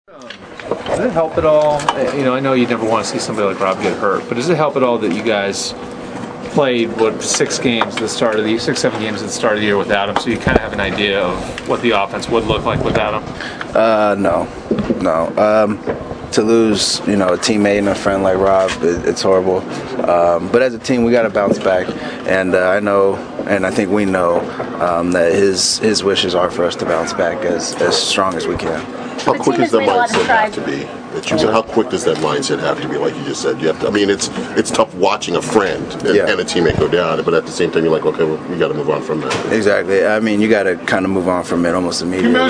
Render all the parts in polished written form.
Does it help at all? I know you never want to see somebody like Rob get hurt, but does it help at all that you guys played 6 games at the start of the 6-7 games at the start of the year without him, so you kind of have an idea of what the offense would look like without him? No. To lose, a teammate and a friend like Rob, it's horrible. But as a team, we got to bounce back, and I know, and I think we know that his wishes are for us to bounce back as strong as we can. How quick does that mindset have to be? How quick does that mindset have to be? Like you just said, you have to. I mean, it's tough watching a friend and a teammate go down, but at the same time, you're like, okay, we got to move on from that. Exactly. I mean, you got to kind of move on from it almost immediately,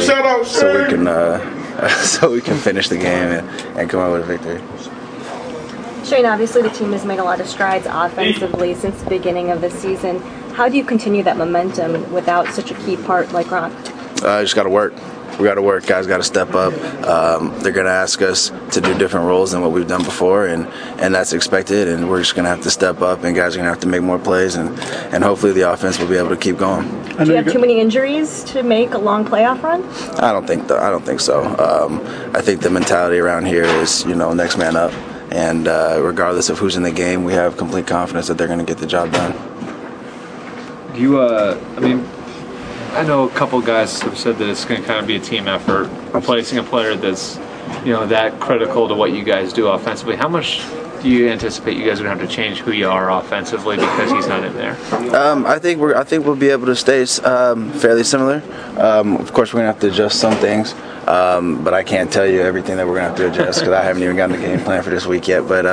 so we can finish the game and come out with a victory. Shane, obviously the team has made a lot of strides offensively since the beginning of the season. How do you continue that momentum without such a key part like Ron? Just got to work. We got to work. Guys got to step up. They're going to ask us to do different roles than what we've done before, and that's expected. And we're just going to have to step up, and guys are going to have to make more plays, and hopefully the offense will be able to keep going. Do you have too many injuries to make a long playoff run? I don't think so. I think the mentality around here is, next man up, and regardless of who's in the game, we have complete confidence that they're going to get the job done. I know a couple guys have said that it's going to kind of be a team effort, replacing a player that's, that critical to what you guys do offensively. How much do you anticipate you guys are going to have to change who you are offensively because he's not in there? I think we'll be able to stay fairly similar. Of course, we're going to have to adjust some things, but I can't tell you everything that we're going to have to adjust because I haven't even gotten the game plan for this week yet. But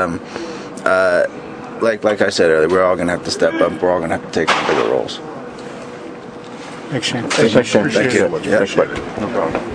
like I said earlier, we're all going to have to step up. We're all going to have to take bigger roles. Thanks, Shane. Thank you. Thank you so much. Yeah. Appreciate it. No problem.